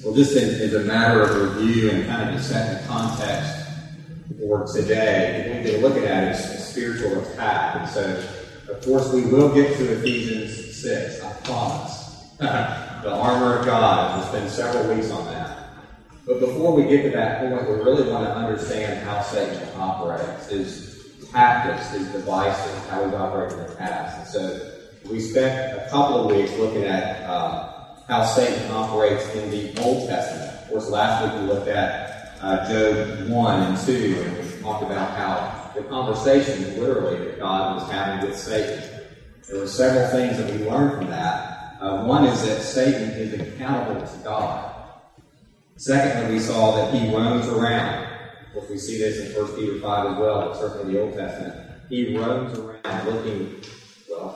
Well, just as a matter of review and kind of to set the context for today, what we've been looking at is a spiritual attack. And so, of course, we will get to Ephesians 6, I promise. The armor of God. We'll spend several weeks on that. But before we get to that point, we really want to understand how Satan operates, his tactics, his devices, how he's operated in the past. And so we spent a couple of weeks looking at how Satan operates in the Old Testament. Of course, last week we looked at Job 1 and 2, and we talked about how the conversations, literally, that God was having with Satan. There were several things that we learned from that. One is that Satan is accountable to God. Secondly, we saw that he roams around. Of course, we see this in 1 Peter 5 as well, but certainly in the Old Testament. He roams around looking, well,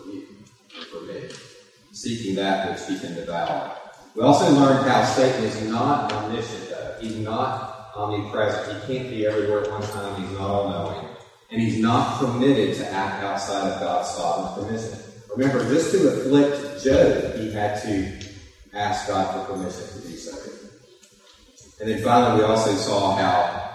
for me, seeking that which he can devour. We also learned how Satan is not omniscient, though. He's not omnipresent. He can't be everywhere at one time. He's not all-knowing. And he's not permitted to act outside of God's sovereign permission. Remember, just to afflict Job, he had to ask God for permission to do so. And then finally, we also saw how,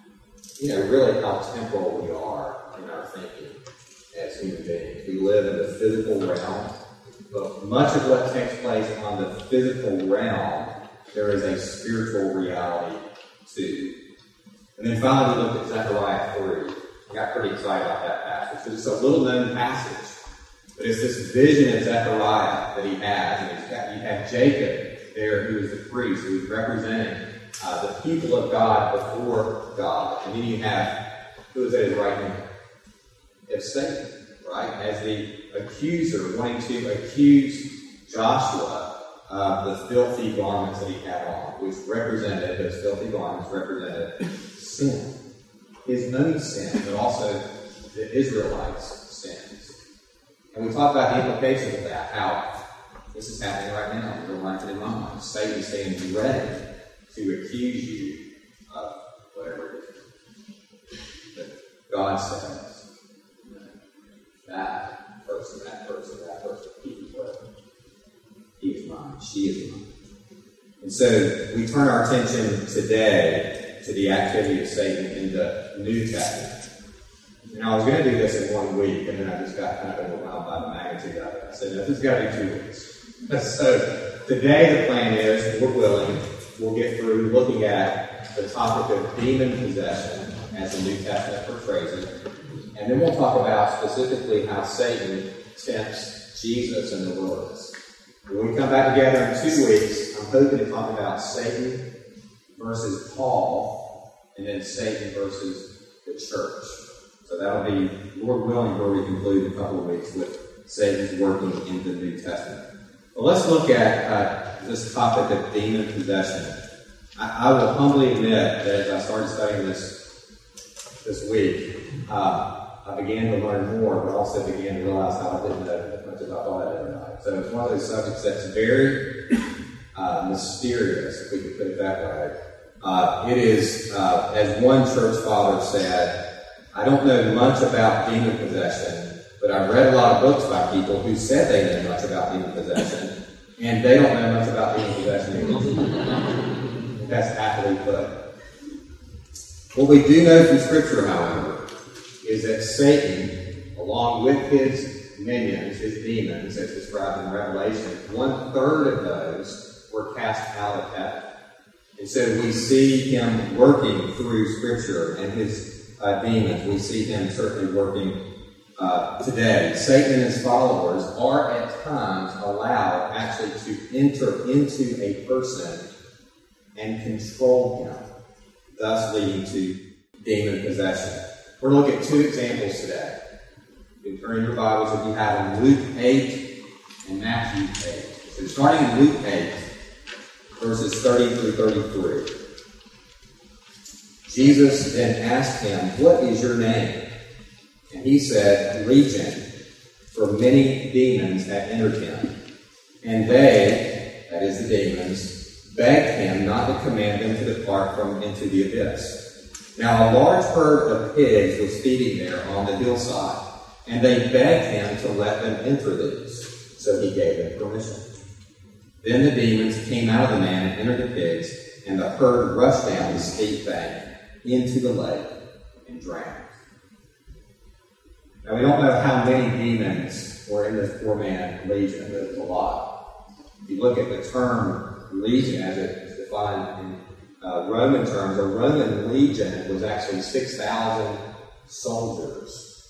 really how temporal we are in our thinking as human beings. We live in the physical realm, but much of what takes place on the physical realm, there is a spiritual reality too. And then finally, we looked at Zechariah 3. I got pretty excited about that passage. It's a little-known passage. But it's this vision of Zechariah that he has. And you have Jacob there, who is the priest, who is representing the people of God before God. And then you have, who is at his right hand? You have Satan, right? As the accuser, wanting to accuse Joshua of the filthy garments that he had on, which represented, those filthy garments represented sin. His own sin, but also the Israelites' sins. And we talked about the implications of that, how this is happening right now in your life and in my mind. Satan is saying, ready to accuse you of whatever it is. But God says, that person, he is what? He is mine, she is mine. And so we turn our attention today to the activity of Satan in the New Testament. And I was going to do this in 1 week, and then I just got kind of overwhelmed by the magnitude of it. I said, no, this has got to be 2 weeks. So today the plan is, if we're willing, we'll get through looking at the topic of demon possession as the New Testament portrays it. And then we'll talk about specifically how Satan tempts Jesus in the wilderness. When we come back together in 2 weeks, I'm hoping to talk about Satan versus Paul, and then Satan versus the church. So that'll be, Lord willing, where we conclude in a couple of weeks with Satan's working in the New Testament. Well, let's look at this topic of demon possession. I will humbly admit that as I started studying this week, I began to learn more, but also began to realize how I didn't know as much as I thought I did. So it's one of those subjects that's very mysterious, if we could put it that way. It is, as one church father said, I don't know much about demon possession, but I've read a lot of books by people who said they know much about demon possession, and they don't know much about demon possession either. That's aptly put. What we do know from Scripture, however, is that Satan, along with his minions, his demons, as described in Revelation, 1/3 of those were cast out of heaven. And so we see him working through Scripture and his demons. We see him certainly working today. Satan and his followers are at times allowed actually to enter into a person and control him, thus leading to demon possession. We're going to look at 2 examples today. You can turn your Bibles if you have them, Luke 8 and Matthew 8. So starting in Luke 8, verses 30 through 33. Jesus then asked him, what is your name? And he said, Legion, for many demons had entered him. And they, that is the demons, begged him not to command them to depart from into the abyss. Now a large herd of pigs was feeding there on the hillside, and they begged him to let them enter these. So he gave them permission. Then the demons came out of the man and entered the pigs, and the herd rushed down the steep bank into the lake and drowned. Now, we don't know how many demons were in this poor man legion, but it's a lot. If you look at the term legion as it is defined in Roman terms, a Roman legion was actually 6,000 soldiers.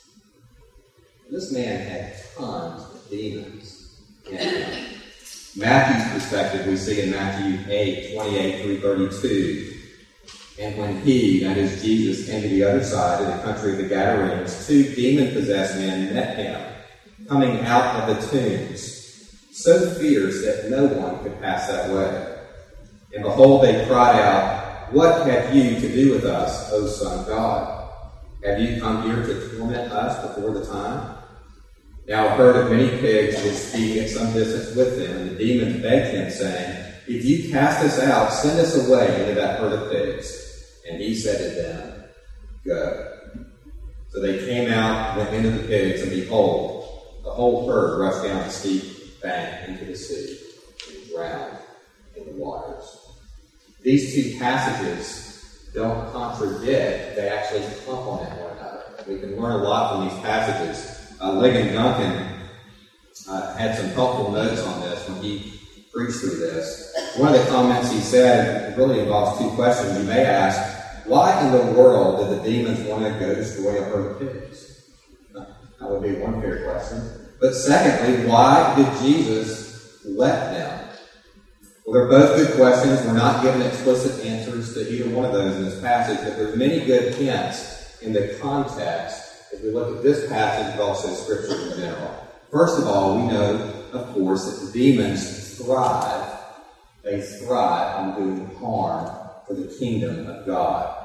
This man had tons of demons in him. Matthew's perspective we see in Matthew 8, 28 through 32. And when he, that is Jesus, came to the other side of the country of the Gadarenes, 2 demon-possessed men met him, coming out of the tombs, so fierce that no one could pass that way. And behold, they cried out, "What have you to do with us, O Son of God? Have you come here to torment us before the time?" Now a herd of many pigs was feeding at some distance with them, and the demons begged him, saying, "If you cast us out, send us away into that herd of pigs." And he said to them, "Go." So they came out, went into the pigs, and behold, the whole herd rushed down the steep bank into the sea and drowned in the waters. These two passages don't contradict, they actually complement one another. We can learn a lot from these passages. Ligon Duncan had some helpful notes on this when he preached through this. One of the comments he said really involves 2 questions. You may ask, why in the world did the demons want to go destroy a herd of pigs? That would be one fair question. But secondly, why did Jesus let them? Well, they're both good questions. We're not given explicit answers to either one of those in this passage, but there's many good hints in the context as we look at this passage, but also Scripture in general. First of all, we know, of course, that the demons thrive. They thrive on doing harm for the kingdom of God.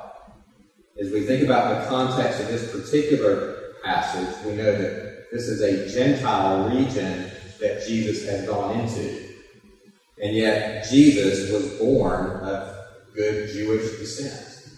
As we think about the context of this particular passage, we know that this is a Gentile region that Jesus has gone into. And yet, Jesus was born of good Jewish descent.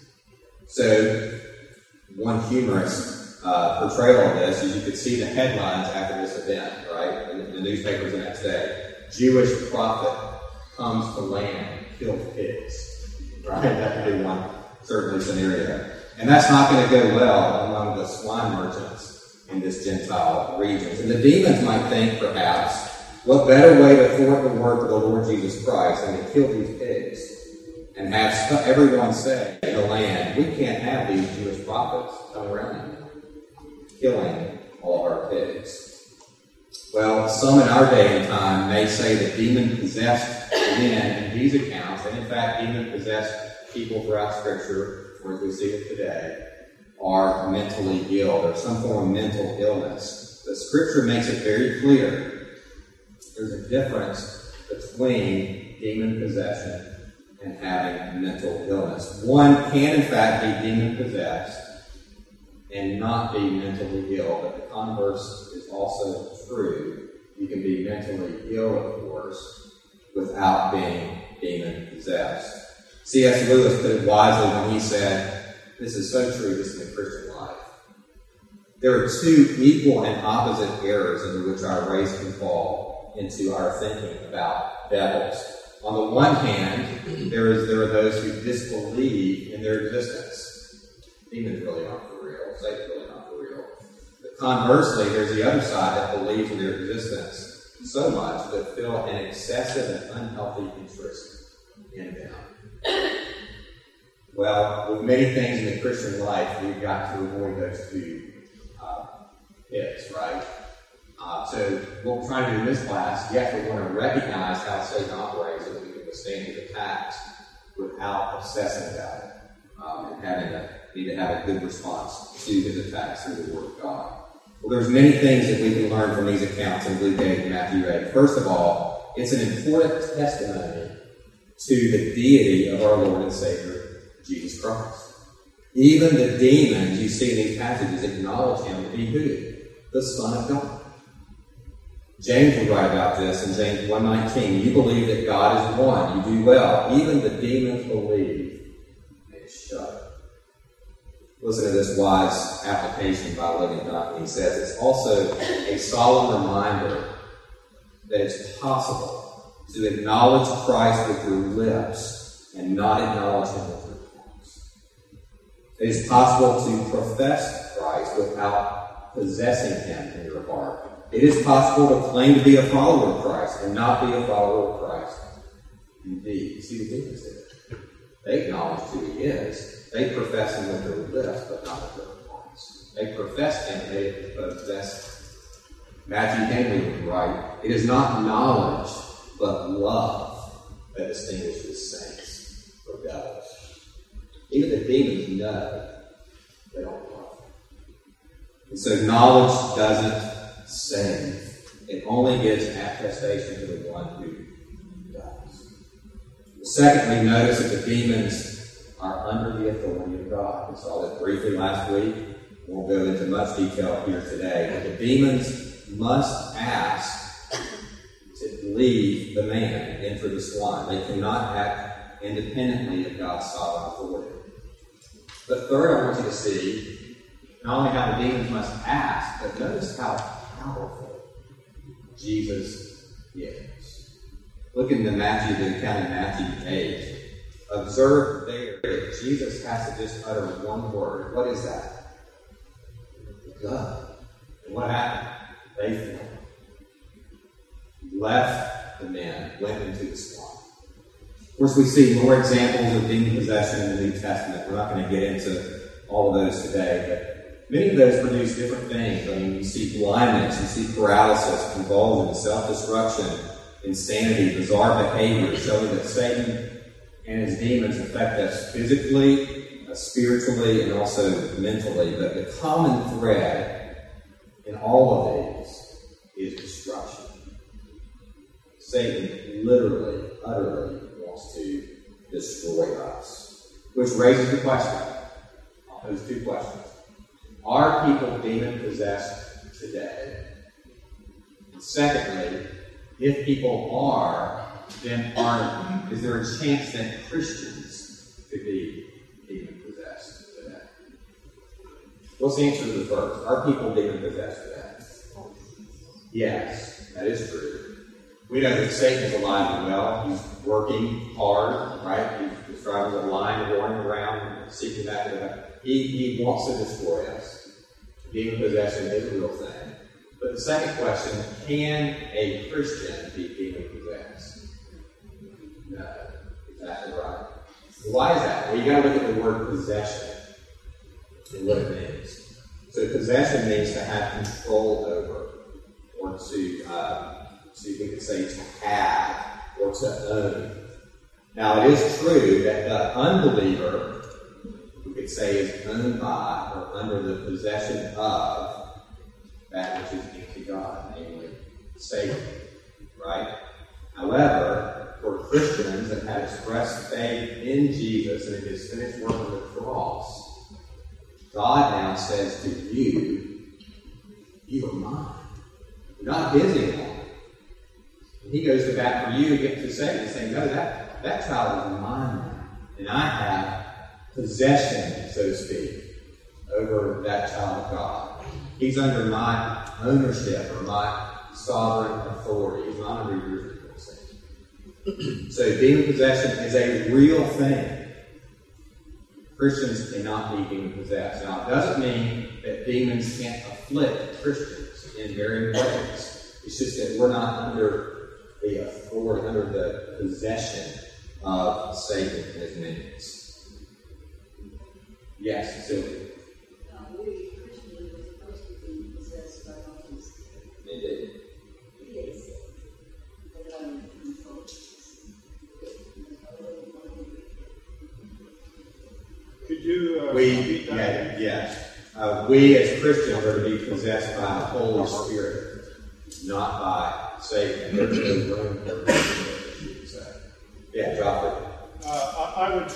So, one humorous portrayal of this is you could see the headlines after this event, right? In the newspapers the next day. Jewish prophet comes to land, kills pigs. Right? That could be one certainly scenario. And that's not going to go well among the swine merchants in this Gentile region. And the demons might think, perhaps, what better way to thwart the work of the Lord Jesus Christ than to kill these pigs and have everyone say in the land, we can't have these Jewish prophets come around here killing all of our pigs. Well, some in our day and time may say that demon-possessed men in these accounts, and in fact demon-possessed people throughout Scripture, or as we see it today, are mentally ill. There's some form of mental illness. But Scripture makes it very clear there's a difference between demon possession and having mental illness. One can, in fact, be demon-possessed and not be mentally ill, but the converse is also true. You can be mentally ill, of course, without being demon-possessed. C.S. Lewis put it wisely when he said, this is so true, this is the Christian life. There are 2 equal and opposite errors into which our race can fall into our thinking about devils. On the one hand, there are those who disbelieve in their existence. Demons really aren't for real. Satan's really not for real. But conversely, there's the other side that believes in their existence so much that feel an excessive and unhealthy interest in them. Well, with many things in the Christian life, we've got to avoid those 2 pits, right? So what we're trying to do in this class, yes, we want to recognize how Satan operates so that we can withstand his attacks without obsessing about it and need to have a good response to his attacks through the Word of God. Well, there's many things that we can learn from these accounts in Luke 8 and Matthew 8. First of all, it's an important testimony to the deity of our Lord and Savior, Jesus Christ. Even the demons you see in these passages acknowledge him to be who? The Son of God. James will write about this in James 1:19. You believe that God is one. You do well. Even the demons believe. They shudder. Listen to this wise application by Ligon Duncan. He says, it's also a solemn reminder that it's possible to acknowledge Christ with your lips and not acknowledge him with your hearts. It is possible to profess Christ without possessing him in your heart. It is possible to claim to be a follower of Christ and not be a follower of Christ. Indeed, you see the difference there. They acknowledge who he is. They profess him with their lips, but not with their hearts. They profess him, they possess him. Matthew Henry would write, it is not knowledge, but love that distinguishes saints from devils. Even the demons know they don't love. And so knowledge doesn't save. It only gives attestation to the one who does. Secondly, notice that the demons are under the authority of God. We saw that briefly last week. We won't go into much detail here today. But the demons must ask to leave the man and enter the swine. They cannot act independently of God's sovereign authority. But third, I want you to see not only how the demons must ask, but notice how powerful Jesus is. Look into Matthew, the account in Matthew 8. Observe there that Jesus has to just utter one word. What is that? Go. And what happened? They fell. Left the men, went into the swine. Of course, we see more examples of demon possession in the New Testament. We're not going to get into all of those today, but many of those produce different things. I mean, you see blindness, you see paralysis, convulsion, self-destruction, insanity, bizarre behavior, showing that Satan and his demons affect us physically, spiritually, and also mentally. But the common thread in all of these is destruction. Satan literally, utterly wants to destroy us. Which raises the question, those two questions. Are people demon-possessed today? And secondly, if people are, then is there a chance that Christians could be demon-possessed today? What's the answer to the first? Are people demon-possessed today? Yes, that is true. We know that Satan is alive and well. He's working hard, right? He's described as a lion roaring around, seeking that. He wants to destroy us. Demon possession is a real thing. But the second question, can a Christian be demon possessed? No. Exactly right. Why is that? Well, you got to look at the word possession and what it means. So possession means to have control over, or we could say to have, or to own. Now, it is true that the unbeliever, we could say, is owned by or under the possession of that which is into God, namely Satan, right? However, for Christians that have expressed faith in Jesus and in his finished work on the cross, God now says to you, you are mine. You're not his anymore. And he goes to bat for you against the Satan, saying, no, that child is mine now. And I have possession, so to speak, over that child of God. He's under my ownership or my sovereign authority. He's not under yours. So demon possession is a real thing. Christians cannot be demon possessed. Now, it doesn't mean that demons can't afflict Christians in varying ways. It's just that we're not under the authority, under the possession of Satan and his minions. Yes, Sylvia. We Christians are supposed to be possessed by the Holy Spirit. Indeed. Yes. Could you We as Christians are to be possessed by the Holy Spirit, not by Satan. There's no room for it, you could say. Yeah, Joffrey. I would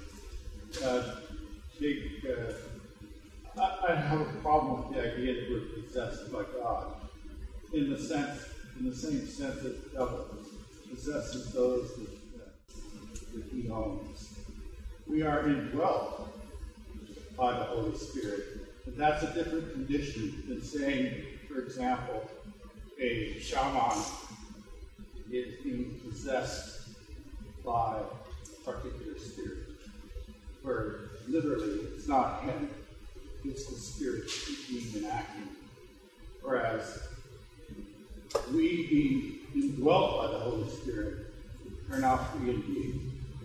I have a problem with the idea that we're possessed by God, in the same sense that the devil possesses those that he owns. We are indwelt by the Holy Spirit, but that's a different condition than saying, for example, a shaman is being possessed by a particular spirit. Where literally it's not him, it's the spirit speaking and acting. Whereas we being indwelt by the Holy Spirit are now free indeed.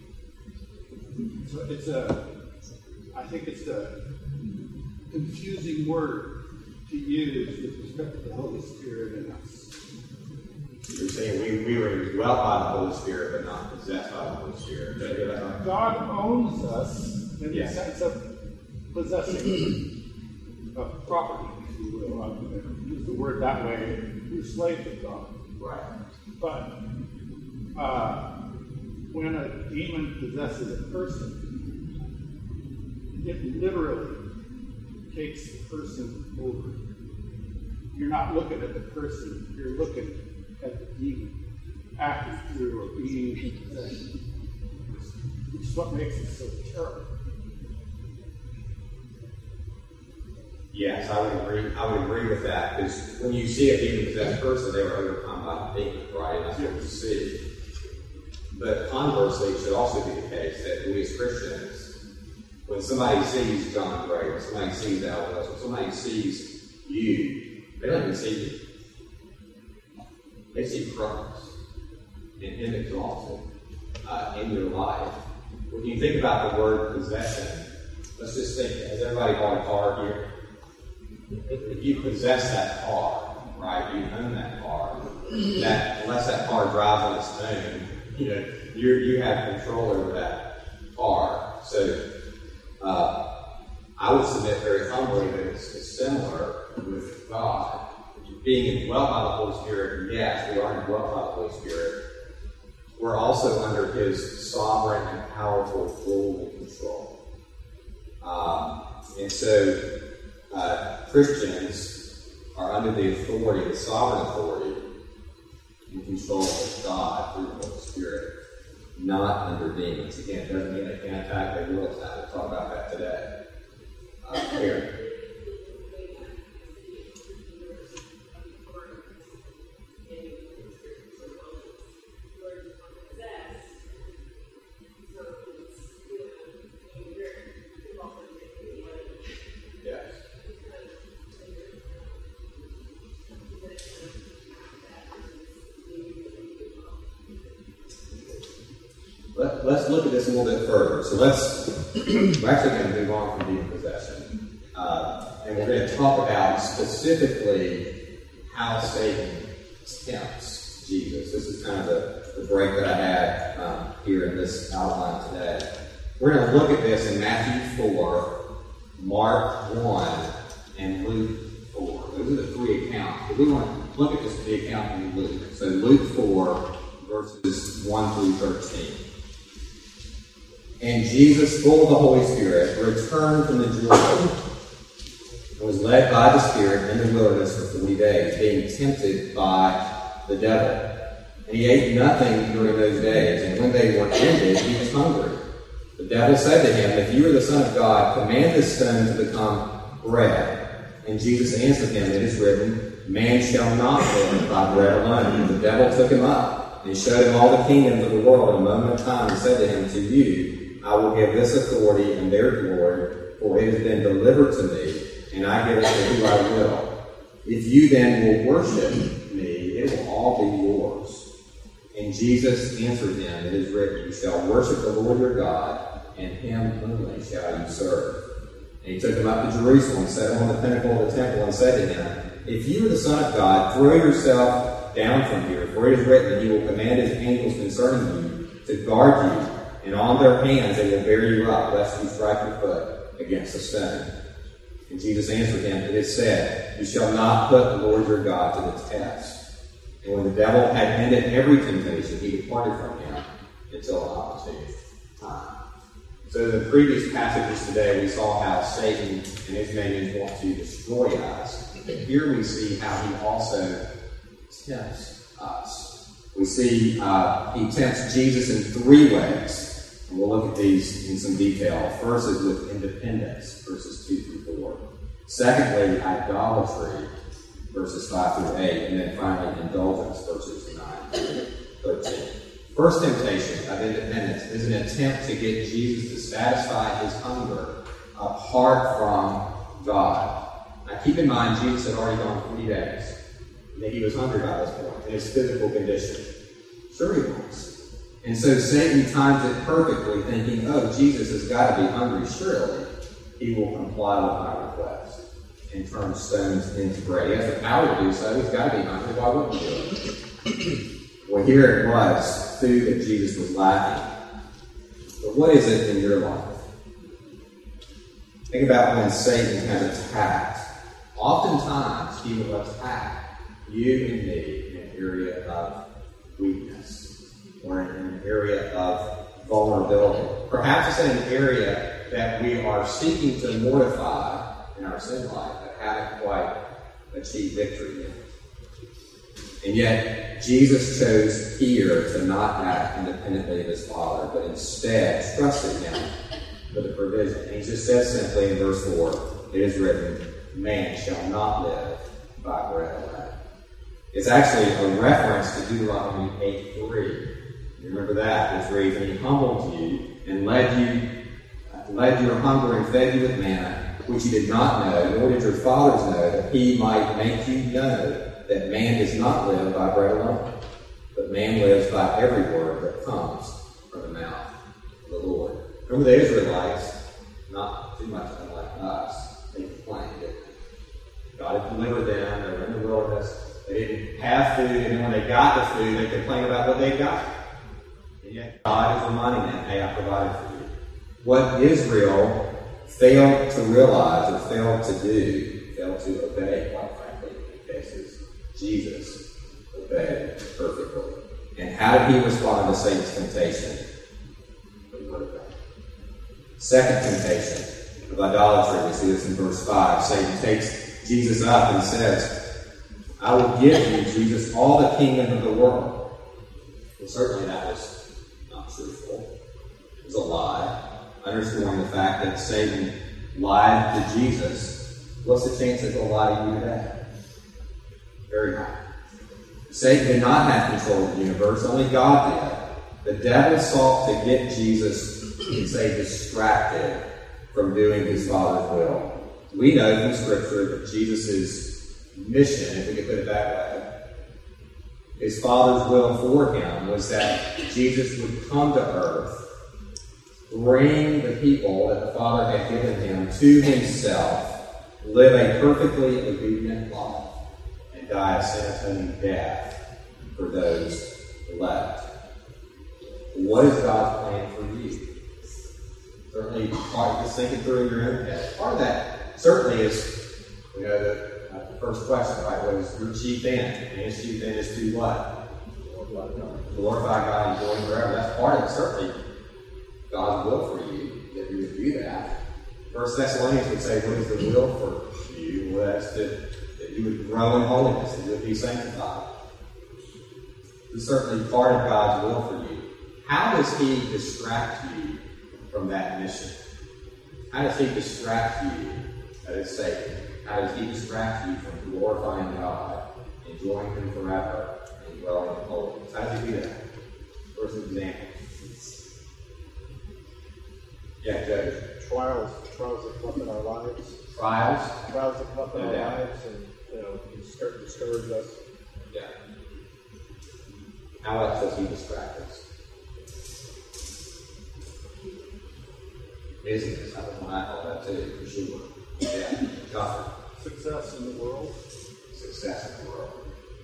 So I think it's a confusing word to use with respect to the Holy Spirit in us. You're saying we were indwelt by the Holy Spirit, but not possessed by the Holy Spirit. Did I hear that right? God owns us in Yeah. the sense of possessing a property, if you will. I'm going to use the word that way. We're slaves of God. Right. But when a demon possesses a person, it literally takes the person over. You're not looking at the person, you're looking at the demon acting through or being in possession. Which is what makes it so terrible. Yes, I would agree with that, because when you see a demon-possessed person, they were overcome by the demon, right? And that's what you see. But conversely, it should also be the case that we as Christians, when somebody sees John Gray, when somebody sees Elvis, when somebody sees you, they don't even see you. They see Christ and Him exalted in your life. When you think about the word possession, let's just think, has everybody bought a car here? If you possess that car, right, you own that car, that unless that car drives on its own, you have control over that car. So I would submit very humbly that it's similar with God. Being indwelt by the Holy Spirit, yes, we are indwelt by the Holy Spirit. We're also under His sovereign and powerful rule and control. And so Christians are under the authority, the sovereign authority, and control of God through the Holy Spirit, not under demons. Again, it doesn't mean they can't attack, they will attack. We'll talk about that today. Here. Let's look at this a little bit further. So we're actually going to move on from demon possession. And we're going to talk about specifically how Satan tempts Jesus. This is kind of the break that I had here in this outline today. We're going to look at this in Matthew 4, Mark 1, and Luke 4. Those are the three accounts. If we want to look at just the account in Luke. So Luke 4, verses 1 through 13. And Jesus, full of the Holy Spirit, returned from the Jordan and was led by the Spirit in the wilderness for 40 days, being tempted by the devil. And he ate nothing during those days, and when they were ended, he was hungry. The devil said to him, If you are the Son of God, command this stone to become bread. And Jesus answered him, It is written, Man shall not live by bread alone. And the devil took him up, and he showed him all the kingdoms of the world in a moment of time, and said to him, To you I will give this authority and their glory, for it has been delivered to me, and I give it to who I will. If you then will worship me, it will all be yours. And Jesus answered him, It is written, You shall worship the Lord your God, and Him only shall you serve. And he took him up to Jerusalem, set him on the pinnacle of the temple, and said to him, If you are the Son of God, throw yourself down from here, for it is written, He will command His angels concerning you to guard you, and on their hands they will bear you up, lest you strike your foot against a stone. And Jesus answered him, It is said, You shall not put the Lord your God to the test. And when the devil had ended every temptation, he departed from him until an opportune time. So in the previous passages today, we saw how Satan and his minions want to destroy us. Here we see how he also tempts us. We see he tempts Jesus in three ways. And we'll look at these in some detail. First is with independence, verses 2 through 4. Secondly, idolatry, verses 5 through 8. And then finally, indulgence, verses 9 through 13. First temptation of independence is an attempt to get Jesus to satisfy his hunger apart from God. Now keep in mind, Jesus had already gone 3 days. And he was hungry by this point in his physical condition. Sure he was. And so Satan times it perfectly, thinking, oh, Jesus has got to be hungry. Surely he will comply with my request and turn stones into bread. He has the power to do so. He's got to be hungry. Why wouldn't he do it? Well, here it was, food that Jesus was lacking. But what is it in your life? Think about when Satan has attacked. Oftentimes, he will attack you and me in an area of weakness or in an area of vulnerability. Perhaps it's in an area that we are seeking to mortify in our sin life but haven't quite achieved victory in. And yet, Jesus chose here to not act independently of his Father, but instead trusted him for the provision. And he just says simply in verse 4, it is written, man shall not live by bread alone. It's actually a reference to Deuteronomy 8:3. You remember that, which reads, and he humbled you and led your hunger and fed you with manna, which you did not know, nor did your fathers know, that he might make you know that man does not live by bread alone, but man lives by every word that comes from the mouth of the Lord. Remember the Israelites, not too much unlike us, they complained that God had delivered them, they were in the wilderness, they didn't have food, and then when they got the food, they complained about what they got. And yet God is reminding them, hey, I provided for you. What Israel failed to realize or failed to obey, quite frankly, in cases, Jesus obeyed perfectly. And how did he respond to Satan's temptation? The word of God. Second temptation of idolatry, we see this in verse 5. Satan takes Jesus up and says, I will give you, Jesus, all the kingdom of the world. Well, certainly that was not truthful. It was a lie. Underscoring the fact that Satan lied to Jesus. What's the chance that he'll lie to you today? Very high. Satan did not have control of the universe, only God did. The devil sought to get Jesus, you can say, distracted from doing his Father's will. We know from Scripture that Jesus' mission, if we could put it that way, his Father's will for him was that Jesus would come to earth, bring the people that the Father had given him to himself, live a perfectly obedient life, and die a sin-atoning death for those elect. What is God's plan for you? Certainly, part of just thinking through in your own head. Part of that certainly is, the first question, right? What is your chief end? And his chief end is to what? Glorify God and enjoy him forever. That's part of it, certainly. God's will for you, that you would do that. 1 Thessalonians would say, what is the will for you? Well, that's that you would grow in holiness, that you would be sanctified. It's certainly part of God's will for you. How does he distract you from that mission? How does he distract you? That is Satan. How does he distract you from glorifying God, enjoying him forever, and dwelling in holiness? How does he do that? First example. Yeah, Judge. Trials that come up in our lives. Trials that come up in our lives, and discourage us. Yeah. How else does he distract us? Business. I don't know how that too, for sure. Yeah. Tougher. Success in the world. Success in the world.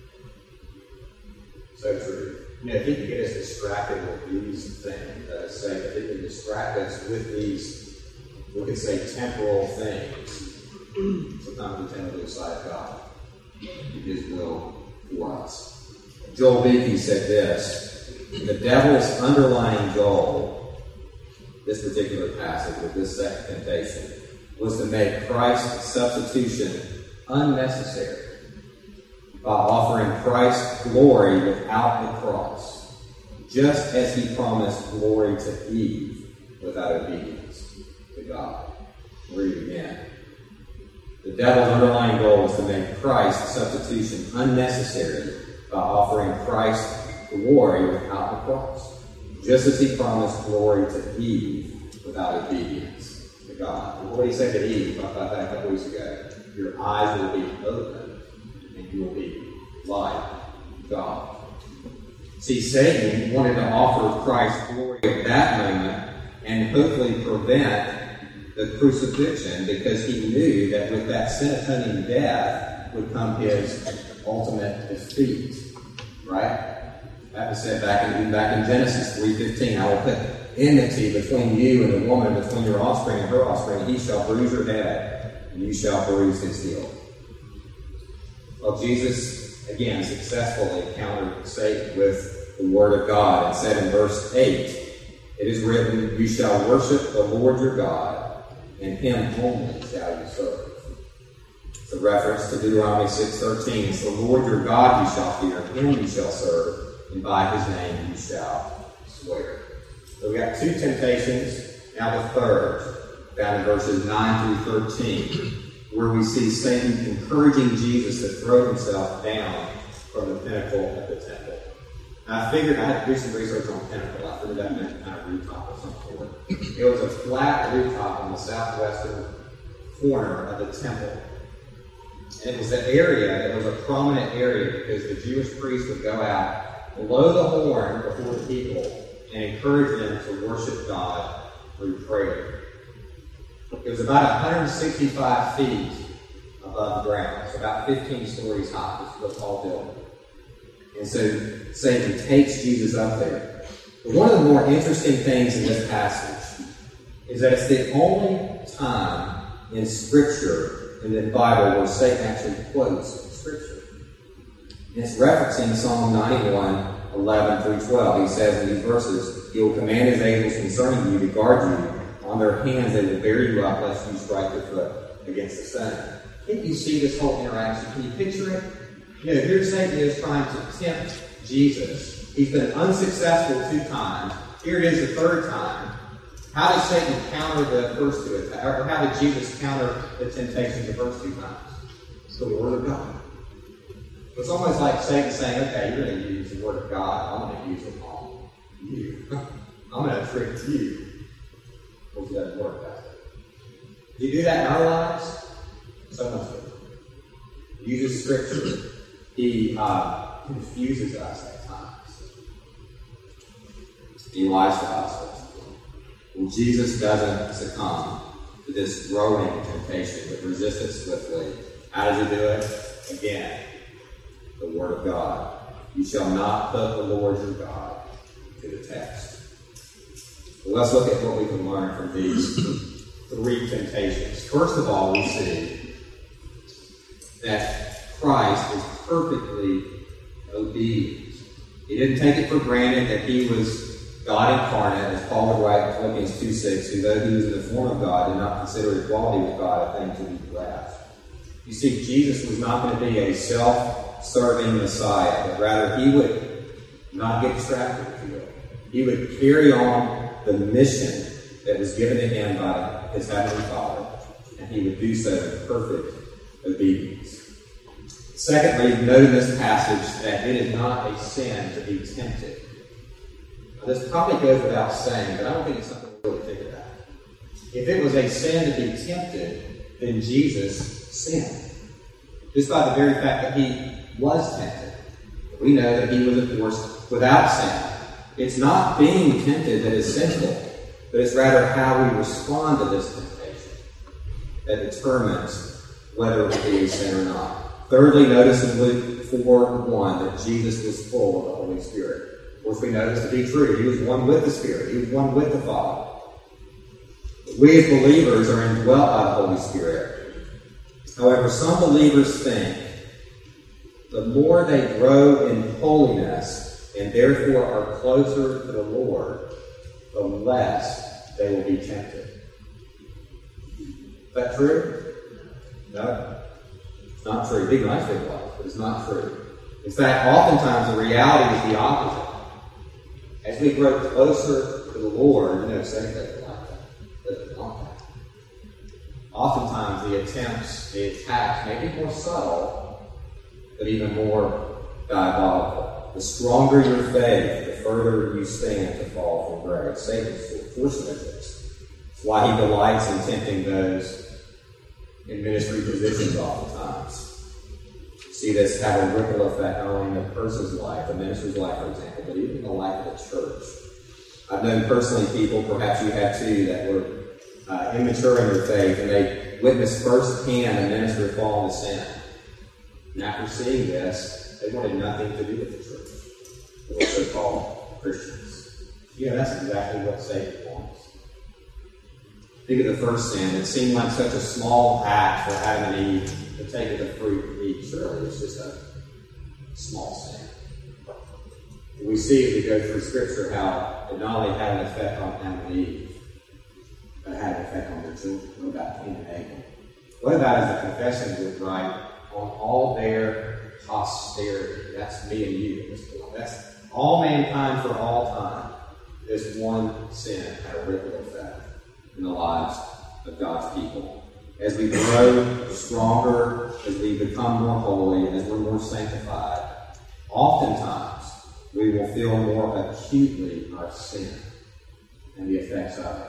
So true. If he can get us distracted with these things, if he can distract us with these, we could say, temporal things, sometimes we tend to lose sight of God and his will for us. Joel Beakey said this, the devil's underlying goal, this particular passage with this second temptation, was to make Christ's substitution unnecessary by offering Christ glory without the cross, just as he promised glory to Eve without obedience to God. Read it again. The devil's underlying goal was to make Christ's substitution unnecessary by offering Christ glory without the cross, just as he promised glory to Eve without obedience to God. And what did he say to Eve? We talked about that a couple weeks ago. Your eyes will be open, and you will be like God. See, Satan wanted to offer Christ glory at that moment and hopefully prevent the crucifixion, because he knew that with that sin-atoning death would come his ultimate defeat. Right? That was said back in Genesis 3:15. I will put enmity between you and the woman, between your offspring and her offspring. He shall bruise your head, and you shall bruise his heel. Well, Jesus, again, successfully countered Satan with the Word of God and said in verse 8, it is written, you shall worship the Lord your God, and him only shall you serve. It's a reference to Deuteronomy 6:13. It's the Lord your God you shall fear, him you shall serve, and by his name you shall swear. So we got two temptations, now the third, found in verses 9 through 13, where we see Satan encouraging Jesus to throw himself down from the pinnacle of the temple. And I figured, I had to do some research on pinnacle. I figured that meant kind of rooftop of some sort. It was a flat rooftop on the southwestern corner of the temple. And it was an area that was a prominent area because the Jewish priests would go out, blow the horn before the people, and encourage them to worship God through prayer. It was about 165 feet above the ground, so about 15 stories high. This was a tall building. And so Satan takes Jesus up there. But one of the more interesting things in this passage is that it's the only time in Scripture, in the Bible, where Satan actually quotes Scripture. And it's referencing Psalm 91, 11 through 12. He says in these verses, he will command his angels concerning you to guard you. On their hands they will bear you up, lest you strike your foot against the stone. Can't you see this whole interaction? Can you picture it? You know, here Satan is trying to tempt Jesus. He's been unsuccessful 2 times. Here it is the third time. How did Satan counter the first 2 attacks? Or how did Jesus counter the temptation the first 2 times? The Word of God. It's almost like Satan saying, okay, you're going to use the Word of God. I'm going to use it on you. I'm going to trick you. Of course, it doesn't work that way. Do you do that in our lives? So much different. He uses Scripture. He confuses us at times. He lies to us. When Jesus doesn't succumb to this growing temptation, but resist it swiftly, how does he do it? Again, the Word of God. You shall not put the Lord your God to the test. Well, let's look at what we can learn from these 3 temptations. First of all, we see that Christ is perfectly obedient. He didn't take it for granted that he was God incarnate, as Paul would write in Philippians 2:6, who though he was in the form of God, did not consider equality with God a thing to be grasped. You see, Jesus was not going to be a self-serving Messiah, but rather he would not get distracted, if you will. He would carry on the mission that was given to him by his heavenly Father, and he would do so in perfect obedience. Secondly, note in this passage that it is not a sin to be tempted. Now, this probably goes without saying, but I don't think it's something we really think about. If it was a sin to be tempted, then Jesus sinned. Just by the very fact that he was tempted. We know that he was, of course, without sin. It's not being tempted that is sinful, but it's rather how we respond to this temptation that determines whether it will be a sin or not. Thirdly, notice in Luke 4:1 that Jesus was full of the Holy Spirit. Of course, we know this to be true. He was one with the Spirit. He was one with the Father. But we as believers are indwelt by the Holy Spirit. However, some believers think the more they grow in holiness and therefore are closer to the Lord, the less they will be tempted. Is that true? No. It's not true. It'd be nice if it was, but it's not true. In fact, oftentimes the reality is the opposite. As we grow closer to the Lord, Satan doesn't like that. Doesn't want that. Oftentimes the attempts, the attacks may be more subtle, but even more diabolical. The stronger your faith, the further you stand to fall from grace. Satan's forcing this. That's why he delights in tempting those in ministry positions oftentimes. You see this have a ripple effect not only in a person's life, a minister's life, for example, but even in the life of the church. I've known personally people, perhaps you have too, that were immature in their faith, and they witnessed firsthand a minister fall into sin. And after seeing this, they wanted nothing to do with the church, or so-called Christians. Yeah, that's exactly what Satan wants. Think of the first sin. It seemed like such a small act for Adam and Eve to take of the fruit and eat. Surely it's just a small sin. We see as we go through Scripture how it not only had an effect on Adam and Eve, but it had an effect on their children. What about Cain and Abel? What about, as the confession would write, on all their posterity? That's me and you at this point. That's all mankind for all time. This one sin had a ripple effect in the lives of God's people. As we grow stronger, as we become more holy, as we're more sanctified, oftentimes we will feel more acutely our sin and the effects of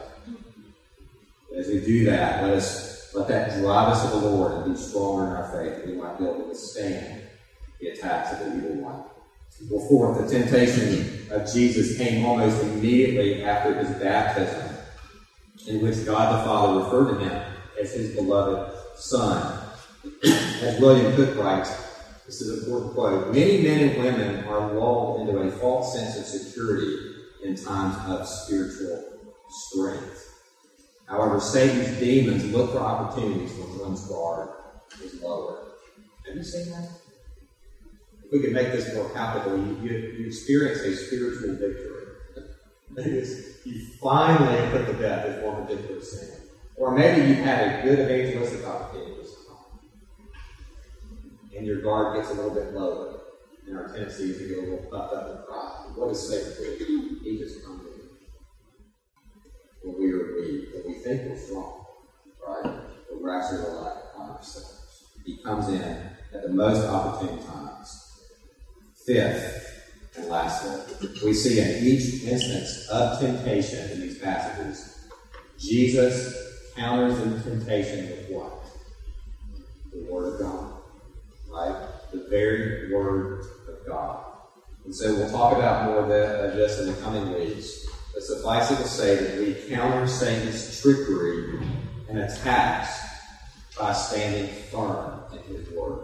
it. As we do that, let that drive us to the Lord and be stronger in our faith, that we might be able to withstand the attacks of the evil one. Well, fourth, the temptation of Jesus came almost immediately after his baptism, in which God the Father referred to him as his beloved Son. As William Cook writes, this is an important quote, many men and women are lulled into a false sense of security in times of spiritual strength. However, Satan's demons look for opportunities when one's guard is lowered. Have you seen that? If we could make this more palpable, you experience a spiritual victory. You finally put to death this one particular sin. Or maybe you've had a good evangelistic opportunity with someone, and your guard gets a little bit lower, and our tendency is to get a little puffed up and pride. What does Satan do? He just comes in when we are weak, when we think we're strong, right? But we're actually relying upon ourselves. He comes in at the most opportune times. Fifth, and lastly, we see in each instance of temptation in these passages, Jesus counters the temptation with what? The Word of God. Right? The very Word of God. And so we'll talk about more of this in the coming weeks. But suffice it to say that we counter Satan's trickery and attacks by standing firm in his Word.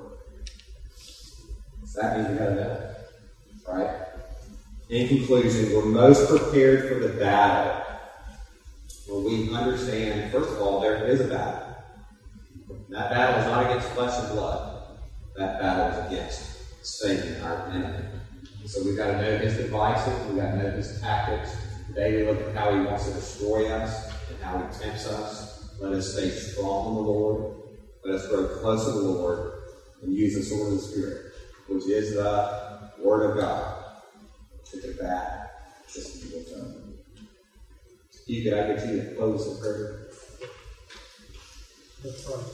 So that means we got to know. Right? In conclusion, we're most prepared for the battle when we understand, first of all, there is a battle. That battle is not against flesh and blood. That battle is against Satan, our enemy. So we've got to know his devices, we've got to know his tactics. Today we look at how he wants to destroy us and how he tempts us. Let us stay strong in the Lord. Let us grow close to the Lord and use the sword of the Spirit, which is the Word of God, to combat this evil tongue. Steve, could I get you to close in prayer? That's right.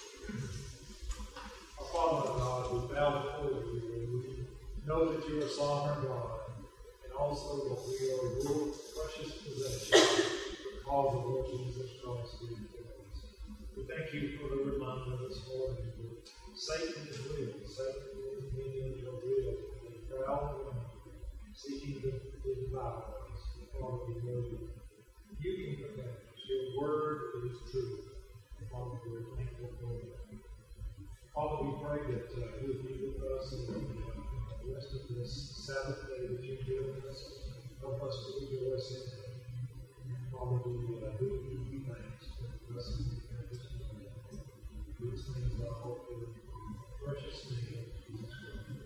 Our Father God, we bow before you, and we know that you are sovereign God, and also that we are your precious possession because of Lord Jesus Christ who is us. We thank you for the reminder this morning that Satan is real. Satan is many your will. A proud one, seeking to devour us. Father, we know you. You can protect us. Your word is true. Father, we're thankful for that. Father, we pray that you would be with us in the rest of this Sabbath day that you've given us. Help us to rejoice in it. Father, we give you thanks for the blessings we have this morning. These things I hope in the precious name of Jesus Christ.